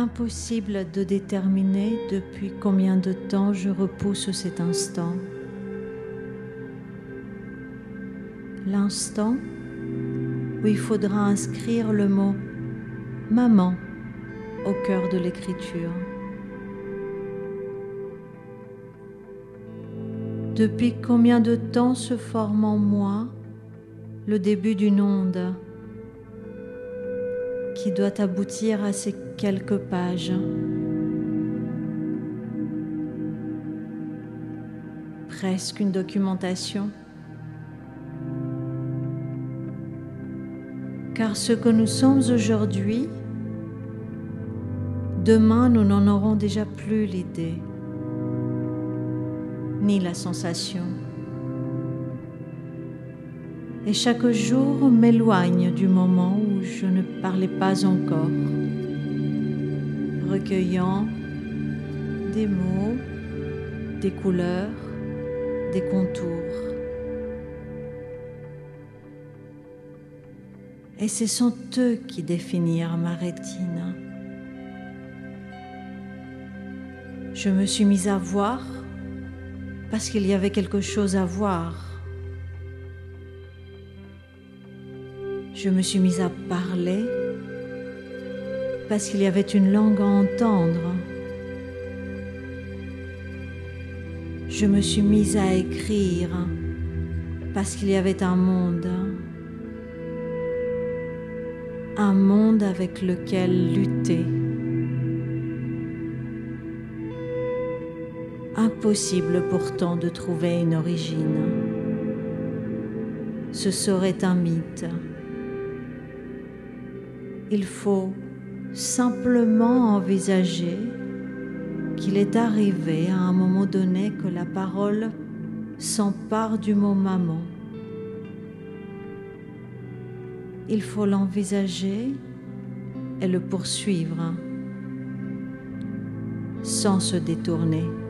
Impossible de déterminer depuis combien de temps je repousse cet instant. L'instant où il faudra inscrire le mot « maman » au cœur de l'écriture. Depuis combien de temps se forme en moi le début d'une onde qui doit aboutir à ces quelques pages. Presque une documentation. Car ce que nous sommes aujourd'hui, demain nous n'en aurons déjà plus l'idée, ni la sensation. Et chaque jour m'éloigne du moment où je ne parlais pas encore, recueillant des mots, des couleurs, des contours. Et ce sont eux qui définirent ma rétine. Je me suis mise à voir parce qu'il y avait quelque chose à voir. Je me suis mise à parler parce qu'il y avait une langue à entendre. Je me suis mise à écrire parce qu'il y avait un monde avec lequel lutter. Impossible pourtant de trouver une origine. Ce serait un mythe. Il faut simplement envisager qu'il est arrivé à un moment donné que la parole s'empare du mot maman. Il faut l'envisager et le poursuivre sans se détourner.